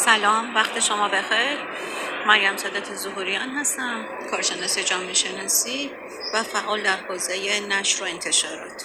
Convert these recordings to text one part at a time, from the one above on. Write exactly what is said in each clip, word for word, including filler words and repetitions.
سلام، وقت شما بخیر. مریم سادات ظهوریان هستم، کارشناس جامعه شناسی و فعال در حوزه نشر و انتشارات.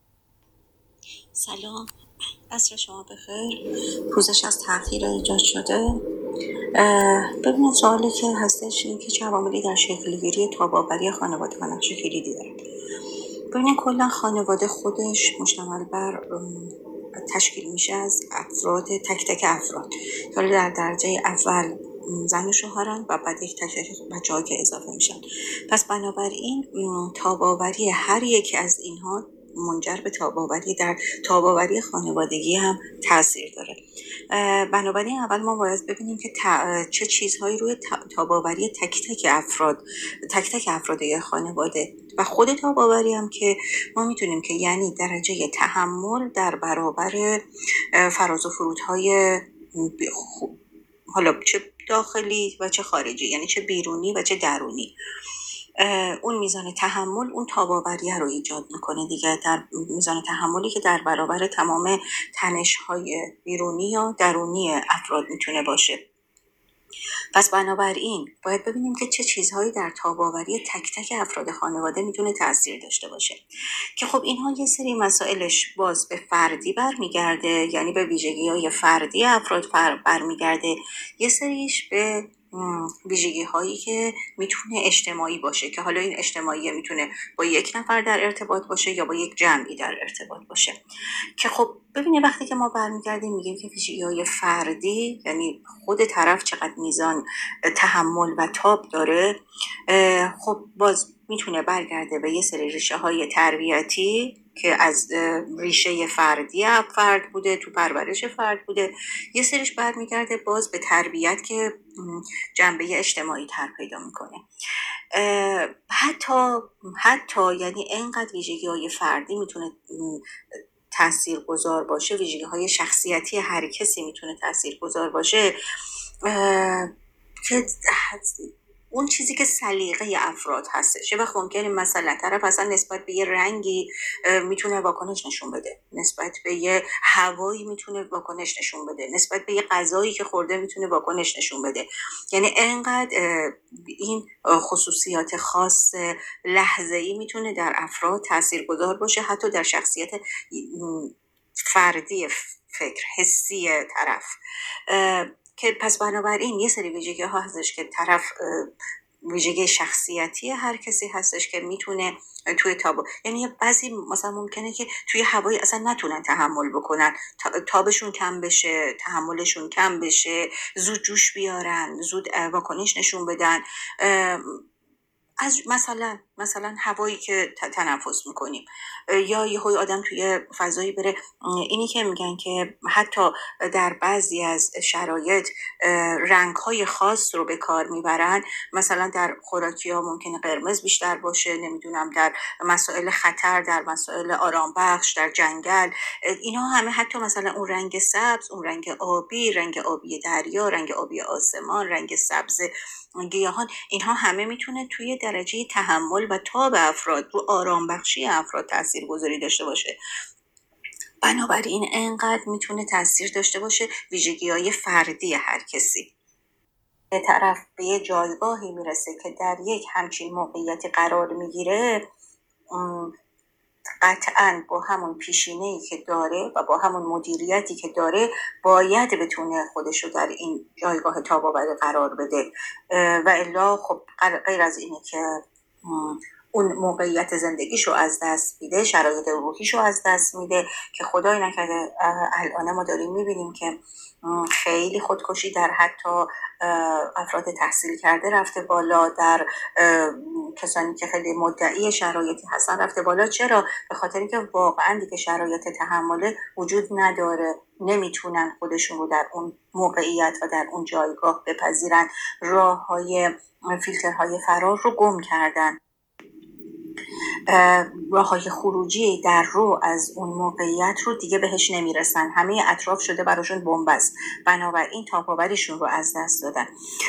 سلام، عصر شما بخیر. پوزش از تأخیر ایجاد شده. ببینید سوالی که هستش اینه که چه عواملی در شکل‌گیری تاب‌آوری خانواده و نقش کلیدی داره. ببینید کلا خانواده خودش مشتمل بر تشکیل میشه از افراد تک تک افراد که در درجه اول زن و شوهرن و بعد یک تک تک بچه‌ها که اضافه میشن. پس بنابراین تاب‌آوری هر یکی از اینها منجر به تاب‌آوری در تاب‌آوری خانوادگی هم تاثیر داره. بنابراین اول ما باید ببینیم که چه چیزهایی روی تاب‌آوری تک تک افراد تک تک افراد خانواده و خود تاب‌آوری هم که ما میتونیم که یعنی درجه تحمل در برابر فراز و فرودهای حالا چه داخلی و چه خارجی، یعنی چه بیرونی و چه درونی، اون میزان تحمل اون تاب‌آوری رو ایجاد میکنه دیگه، در میزان تحملی که در برابر تمام تنش‌های بیرونی یا درونی افراد میتونه باشه. پس بنابراین باید ببینیم که چه چیزهایی در تاب‌آوری تک تک افراد خانواده میتونه تاثیر داشته باشه، که خب اینها یه سری مسائلش باز به فردی برمیگرده، یعنی به ویژگی‌های فردی افراد برمیگرده، یه سریش به ویژگی هایی که میتونه اجتماعی باشه، که حالا این اجتماعی میتونه با یک نفر در ارتباط باشه یا با یک جمعی در ارتباط باشه. که خب ببینید وقتی که ما برمیگردیم میگیم که ویژگی های فردی یعنی خود طرف چقدر میزان تحمل و تاب داره، خب باز میتونه برگرده به یه سری ریشه های تربیتی که از ریشه فردی فرد بوده، تو پرورش فرد بوده، یه سریش برمیگرده باز به تربیت که جنبه اجتماعی تر پیدا میکنه. حتی حتی یعنی اینقدر ویژگی های فردی میتونه تأثیر گذار باشه، ویژگی های شخصیتی هر کسی میتونه تأثیر گذار باشه، که اون چیزی که سلیقه افراد هستش. یه وقت ممکنه مثلا طرف اصلا نسبت به یه رنگی میتونه واکنش نشون بده، نسبت به یه هوایی میتونه واکنش نشون بده، نسبت به یه غذایی که خورده میتونه واکنش نشون بده. یعنی انقدر این خصوصیات خاص لحظه‌ای میتونه در افراد تاثیرگذار باشه، حتی در شخصیت فردی فکر حسی طرف. که پس بنابراین یه سری ویژگی ها هستش که طرف ویژگی شخصیتی هر کسی هستش که میتونه توی تاب، یعنی بعضی مثلا ممکنه که توی هوایی اصلا نتونن تحمل بکنن، تابشون کم بشه، تحملشون کم بشه، زود جوش بیارن، زود واکنش نشون بدن. از مثلا مثلا هوایی که تنفس میکنیم، یا یه های آدم توی فضایی بره، اینی که میگن که حتی در بعضی از شرایط رنگ‌های خاص رو به کار میبرن، مثلا در خوراکی ها ممکنه قرمز بیشتر باشه، نمیدونم در مسائل خطر، در مسائل آرام بخش، در جنگل، اینا همه، حتی مثلا اون رنگ سبز، اون رنگ آبی، رنگ آبی دریا، رنگ آبی آسمان، رنگ سبز گیاهان، اینها همه میتونه توی درجه تحمل و تاب افراد رو آرام بخشی افراد تأثیر گذاری داشته باشه. بنابراین انقدر میتونه تأثیر داشته باشه ویژگی های فردی هر کسی. یه طرف به یه جایگاهی میرسه که در یک همچین موقعیتی قرار میگیره، قطعاً با همون پیشینه‌ای که داره و با همون مدیریتی که داره باید بتونه خودش رو در این جایگاه تاب‌آوری قرار بده، و الا خب غیر از اینه که اون موقعیت زندگیشو از دست میده، شرایط روحیشو از دست میده، که خدای نکرده الان ما داریم میبینیم که خیلی خودکشی در حتی افراد تحصیل کرده رفته بالا، در کسانی که خیلی مدعی شرایطی هستن رفته بالا. چرا؟ به خاطر اینکه واقعا دیگه شرایط تحمل وجود نداره، نمیتونن خودشون رو در اون موقعیت و در اون جایگاه بپذیرن، راه‌های فیلترهای فرار رو گم کردن، راه‌های خروجی در رو از اون موقعیت رو دیگه بهش نمیرسن، همه اطراف شده براشون بن‌بست، بنابراین تاب‌آوریشون رو از دست دادن.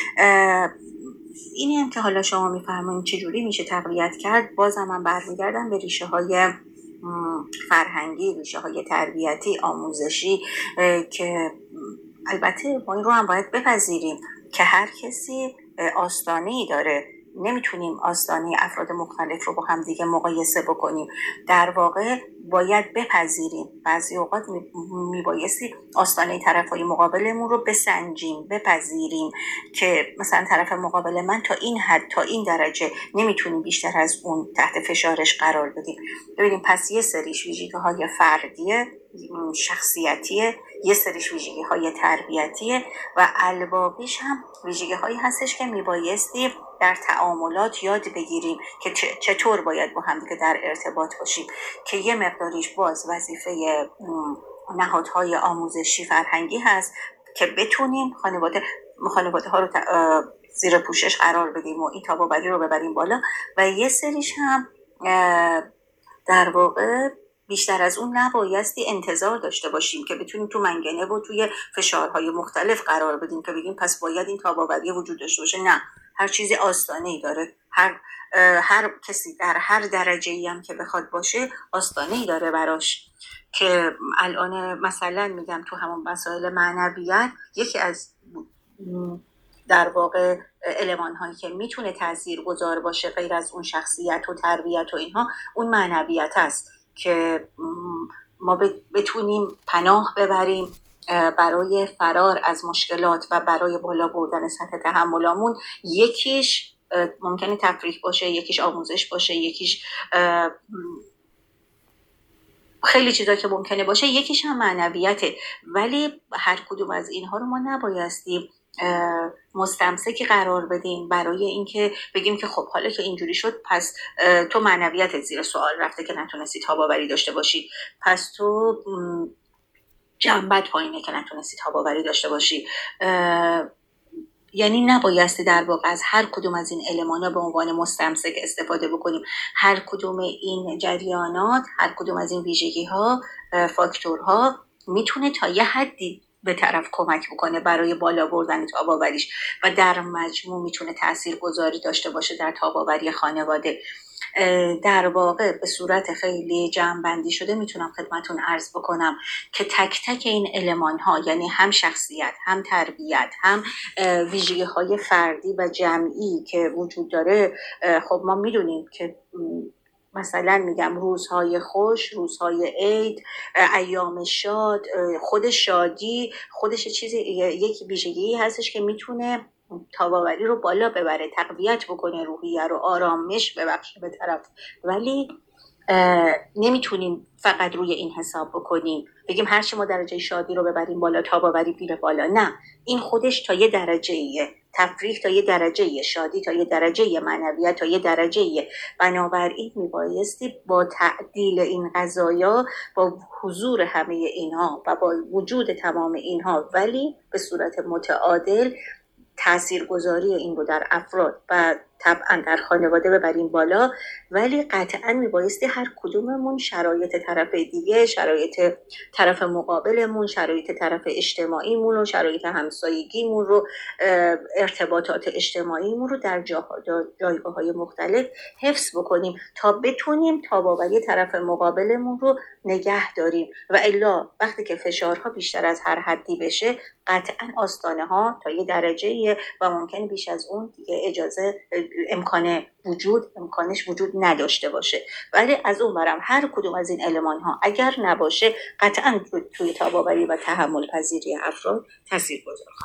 اینی هم که حالا شما میفرمایید چجوری میشه تقویت کرد، بازم من برمیگردم به ریشه های فرهنگی، ریشه های تربیتی، آموزشی، که البته ما این رو هم باید بپذیریم که هر کسی آستانه‌ای داره، نمیتونیم آستانه افراد مختلف رو با هم دیگه مقایسه بکنیم. در واقع باید بپذیریم بعضی اوقات میبایستی آستانه طرفای مقابلمون رو بسنجیم، بپذیریم که مثلا طرف مقابل من تا این حد، تا این درجه نمیتونیم بیشتر از اون تحت فشارش قرار بدیم. ببینیم پس یه سریش ویژگی‌های فردیه، شخصیتیه، یه سریش ویژگی های تربیتیه و الباقیش هم ویژگی هایی هستش که میبایستی در تعاملات یاد بگیریم که چطور باید با هم دیگه در ارتباط باشیم، که یه مقداریش باز وظیفه نهادهای آموزشی فرهنگی هست که بتونیم خانواده خانواده ها رو زیر پوشش قرار بدیم و این تاباوری رو ببریم بالا، و یه سریش هم در واقع بیشتر از اون نبایستی انتظار داشته باشیم که بتونیم تو منگنه و توی فشارهای مختلف قرار بدیم که بگیم پس باید این تاباوری وجود داشته باشه. نه، هر چیزی آستانه‌ای داره. هر هر کسی در هر درجه‌ای هم که بخواد باشه آستانه‌ای داره براش. که الان مثلا میگم تو همون مسائل معنویت یکی از در واقع المان هایی که میتونه تأثیر گذار باشه غیر از اون شخصیت و تربیت و اینها، اون معنویت است که ما بتونیم پناه ببریم برای فرار از مشکلات و برای بالا بردن سطح تحملامون. یکیش ممکنه تفریح باشه، یکیش آموزش باشه، یکیش خیلی چیزا که ممکنه باشه، یکیش هم معنویته. ولی هر کدوم از اینها رو ما نبایستیم مستمسکی قرار بدیم برای اینکه بگیم که خب حالا که اینجوری شد پس تو معنویتت زیر سوال رفته که نتونستی تاباوری داشته باشی، پس تو جنبت پایینه که نتونستی تاباوری داشته باشی. یعنی نبایستی در واقع از هر کدوم از این المانا به عنوان مستمسک استفاده بکنیم. هر کدوم این جریانات، هر کدوم از این ویژگی ها، فاکتورها میتونه تا یه حدی به طرف کمک بکنه برای بالا بردن تاباوریش و در مجموع میتونه تاثیرگذاری داشته باشه در تاباوری خانواده. در واقع به صورت خیلی جمع‌بندی شده میتونم خدمتون عرض بکنم که تک تک این المان ها، یعنی هم شخصیت، هم تربیت، هم ویژگی های فردی و جمعی که وجود داره، خب ما میدونیم که مثلا میگم روزهای خوش، روزهای عید، ایام شاد، خود شادی خودش چیزی، یک ویژگی هستش که میتونه تاباوری رو بالا ببره، تقویت بکنه، روحیه رو آرامش ببخشه به طرف. ولی نمیتونیم فقط روی این حساب بکنیم بگیم هرچی ما درجه شادی رو ببریم بالا تاباوری بیره بالا. نه، این خودش تا یه درجه ایه، تفریح تا یه درجه ایه، شادی تا یه درجه ایه، معنویت تا یه درجه ایه. بنابراین میبایستی با تعدیل این قضایا، با حضور همه اینها و با وجود تمام اینها، ولی به صورت متعادل تاثیرگذاری این رو در افراد و طبعا در خانواده ببریم بالا. ولی قطعا میبایستی هر کدوممون شرایط طرف دیگه، شرایط طرف مقابلمون، شرایط طرف اجتماعیمون و شرایط همسایگیمون رو، ارتباطات اجتماعیمون رو در جایگاه های مختلف حفظ بکنیم تا بتونیم تاباوری طرف مقابلمون رو نگه داریم. و الا وقتی که فشارها بیشتر از هر حدی بشه، قطعا آستانه ها تا یه درجه و ممکنه بیش از اون دیگه اجازه امکان وجود امکانش وجود نداشته باشه. ولی از اون برم هر کدوم از این المان ها اگر نباشه، قطعا توی تاباوری و تحمل پذیری افراد تاثیر گذاره.